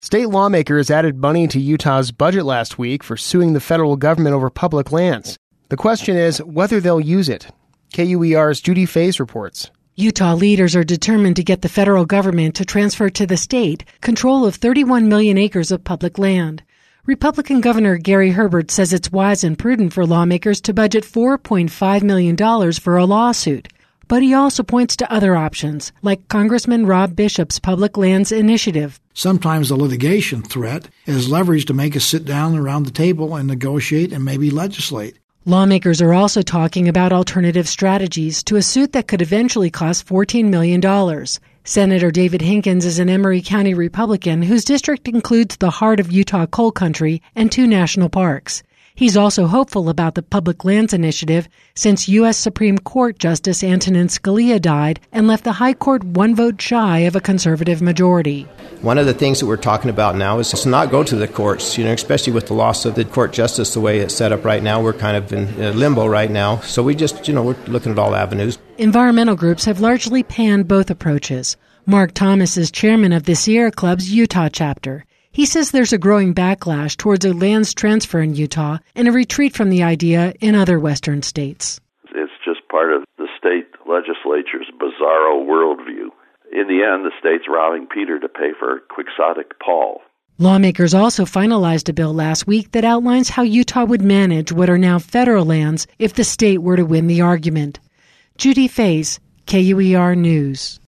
State lawmakers added money to Utah's budget last week for suing the federal government over public lands. The question is whether they'll use it. KUER's Judy Faze reports. Utah leaders are determined to get the federal government to transfer to the state control of 31 million acres of public land. Republican Governor Gary Herbert says it's wise and prudent for lawmakers to budget $4.5 million for a lawsuit. But he also points to other options, like Congressman Rob Bishop's Public Lands Initiative. Sometimes the litigation threat is leverage to make us sit down around the table and negotiate and maybe legislate. Lawmakers are also talking about alternative strategies to a suit that could eventually cost $14 million. Senator David Hinkins is an Emery County Republican whose district includes the heart of Utah coal country and 2 national parks. He's also hopeful about the Public Lands Initiative since U.S. Supreme Court Justice Antonin Scalia died and left the High Court 1 vote shy of a conservative majority. One of the things that we're talking about now is to not go to the courts, especially with the loss of the court justice the way it's set up right now. We're kind of in limbo right now. So we just, we're looking at all avenues. Environmental groups have largely panned both approaches. Mark Thomas is chairman of the Sierra Club's Utah chapter. He says there's a growing backlash towards a lands transfer in Utah and a retreat from the idea in other western states. It's just part of the state legislature's bizarro worldview. In the end, the state's robbing Peter to pay for quixotic Paul. Lawmakers also finalized a bill last week that outlines how Utah would manage what are now federal lands if the state were to win the argument. Judy Faze, KUER News.